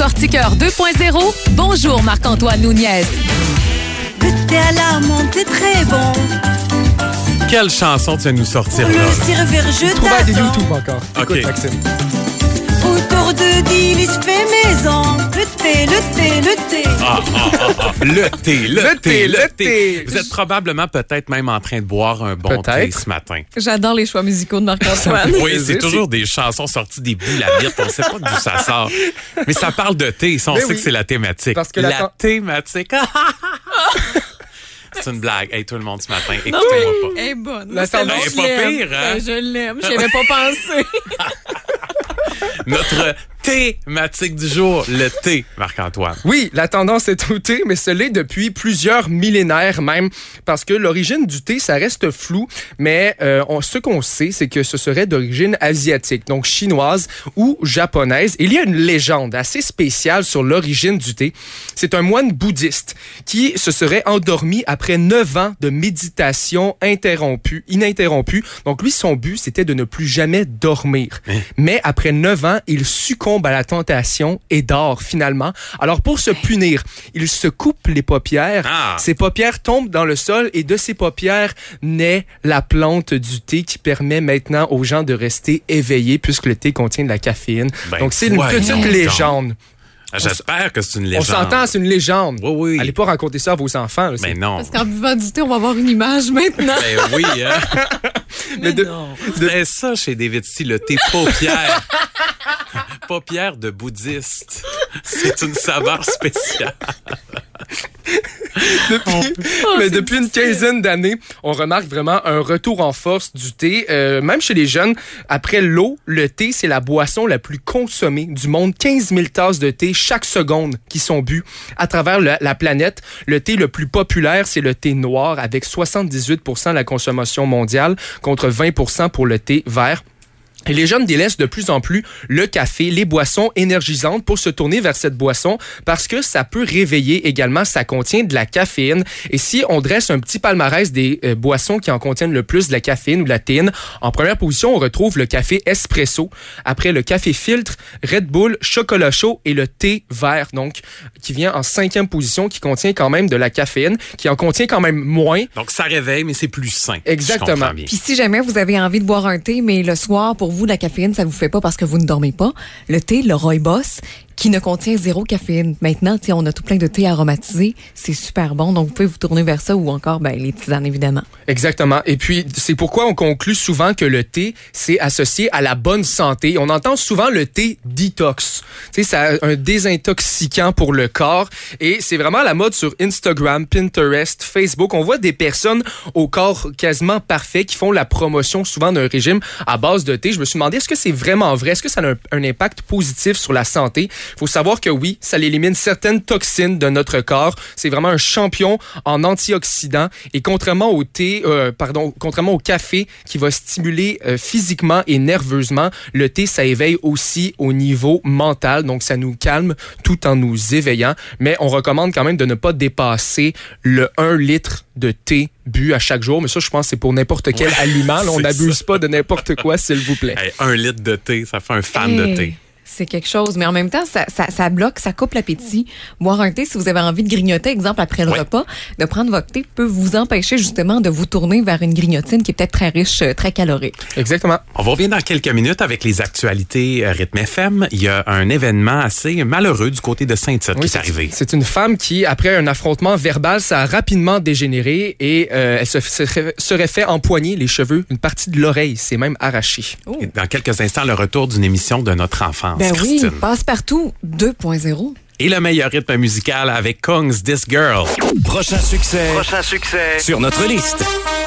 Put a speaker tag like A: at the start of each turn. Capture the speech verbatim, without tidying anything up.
A: décortiqueur deux point zéro. Bonjour Marc-Antoine Nunez.
B: Le thé à la menthe est très bon.
C: Quelle chanson tu viens de nous sortir
B: Pour
C: là?
B: le servir, je
D: Trouve à des
B: t'attends.
D: YouTube encore. Écoute,
C: OK.
D: Maxime.
B: Autour de délices fait maison. Le thé, le thé, le thé.
C: Ah, ah, ah, ah. Le thé, le,
D: Le
C: thé,
D: thé,
C: le
D: le
C: thé.
D: thé.
C: Vous êtes probablement peut-être même en train de boire un bon thé
D: Peut-être.
C: ce matin.
A: J'adore les choix musicaux de Marc-Antoine.
C: Oui, c'est
D: plaisir,
C: toujours des chansons sorties des boules à bite. On ne sait pas d'où ça sort. Mais ça parle de thé. Ça, on
D: Mais
C: sait
D: oui.
C: que c'est la thématique.
D: Parce que
C: la,
D: la-
C: thématique. C'est une blague. Hey, tout le monde ce matin, écoutez-moi pas.
A: Elle est bonne.
D: La
A: Celle-là,
D: tendance-
A: je
C: Elle est pas
A: l'aime.
C: pire, hein?
A: Euh, Je l'aime. Je n'y avais pas pensé.
C: Notre thématique du jour, le thé, Marc-Antoine.
D: Oui, la tendance est au thé, mais ce l'est depuis plusieurs millénaires même, parce que l'origine du thé, ça reste flou, mais euh, on, ce qu'on sait, c'est que ce serait d'origine asiatique, donc chinoise ou japonaise. Il y a une légende assez spéciale sur l'origine du thé. C'est un moine bouddhiste qui se serait endormi après neuf ans de méditation interrompue, ininterrompue. Donc lui, son but, c'était de ne plus jamais dormir.
C: Hein?
D: Mais après neuf ans, il succombe à la tentation et dort finalement. Alors pour se punir, il se coupe les paupières.
C: Ah.
D: Ses paupières tombent dans le sol et de ses paupières naît la plante du thé qui permet maintenant aux gens de rester éveillés puisque le thé contient de la caféine.
C: Ben,
D: Donc c'est une
C: voyons
D: petite
C: donc.
D: légende.
C: J'espère que c'est une
D: On
C: légende.
D: s'entend, c'est une légende.
C: Oui, oui.
D: Allez pas raconter ça à vos enfants. là, c'est-
C: Mais non.
A: Parce qu'en buvant du thé, on va avoir une image maintenant.
C: Ben oui, hein?
D: Mais de-
C: C'était ça chez David C, le thé paupière. Paupière de bouddhiste. C'est une saveur spéciale.
D: Depuis, mais depuis une quinzaine d'années, on remarque vraiment un retour en force du thé. Euh, même chez les jeunes, après l'eau, le thé, c'est la boisson la plus consommée du monde. quinze mille tasses de thé chaque seconde qui sont bues à travers le- la planète. Le thé le plus populaire, c'est le thé noir avec soixante-dix-huit pour cent de la consommation mondiale contre vingt pour cent pour le thé vert. Et les jeunes délaissent de plus en plus le café, les boissons énergisantes pour se tourner vers cette boisson parce que ça peut réveiller également, ça contient de la caféine. Et si on dresse un petit palmarès des euh, boissons qui en contiennent le plus de la caféine ou de la théine, en première position, on retrouve le café espresso. Après, le café filtre, Red Bull, chocolat chaud et le thé vert, donc, qui vient en cinquième position, qui contient quand même de la caféine, qui en contient quand même moins.
C: Donc, ça réveille, mais c'est plus sain.
D: Exactement.
C: Je comprends bien.
A: Puis si jamais vous avez envie de boire un thé, mais le soir, pour vous, la caféine, ça vous fait pas parce que vous ne dormez pas, le thé, le rooibos, qui ne contient zéro caféine. Maintenant, tu sais, on a tout plein de thés aromatisés. C'est super bon. Donc, vous pouvez vous tourner vers ça ou encore, ben, les tisanes, évidemment.
D: Exactement. Et puis, c'est pourquoi on conclut souvent que le thé, c'est associé à la bonne santé. On entend souvent le thé detox. Tu sais, c'est un désintoxicant pour le corps. Et c'est vraiment la mode sur Instagram, Pinterest, Facebook. On voit des personnes au corps quasiment parfait qui font la promotion souvent d'un régime à base de thé. Je me suis demandé, est-ce que c'est vraiment vrai? Est-ce que ça a un, un impact positif sur la santé? Il faut savoir que oui, ça élimine certaines toxines de notre corps. C'est vraiment un champion en antioxydants. Et contrairement au thé, euh, pardon, contrairement au café qui va stimuler euh, physiquement et nerveusement, le thé, ça éveille aussi au niveau mental. Donc, ça nous calme tout en nous éveillant. Mais on recommande quand même de ne pas dépasser le un litre de thé bu à chaque jour. Mais ça, je pense que c'est pour n'importe quel
C: Ouais,
D: aliment. Là, on
C: c'est
D: n'abuse
C: ça.
D: pas de n'importe quoi, s'il vous plaît.
C: Hey, un litre de thé, ça fait un fan de
A: Hey,
C: thé.
A: C'est quelque chose, mais en même temps, ça, ça, ça bloque, ça coupe l'appétit. Boire un thé, si vous avez envie de grignoter, exemple, après le
C: Ouais.
A: repas, de prendre votre thé peut vous empêcher justement de vous tourner vers une grignotine qui est peut-être très riche, euh, très calorique.
D: Exactement.
C: On va revenir dans quelques minutes avec les actualités euh, Rythme F M. Il y a un événement assez malheureux du côté de Saint-Tite qui est arrivé.
D: C'est une femme qui, après un affrontement verbal, ça a rapidement dégénéré et euh, elle se serait, serait fait empoigner les cheveux. Une partie de l'oreille s'est même arrachée.
C: Et dans quelques instants, le retour d'une émission de notre enfance,
A: Ben oui,
C: Christine.
A: Passe-Partout deux point zéro.
C: Et le meilleur rythme musical avec Kong's This Girl.
E: Prochain succès. Prochain succès. Sur notre liste.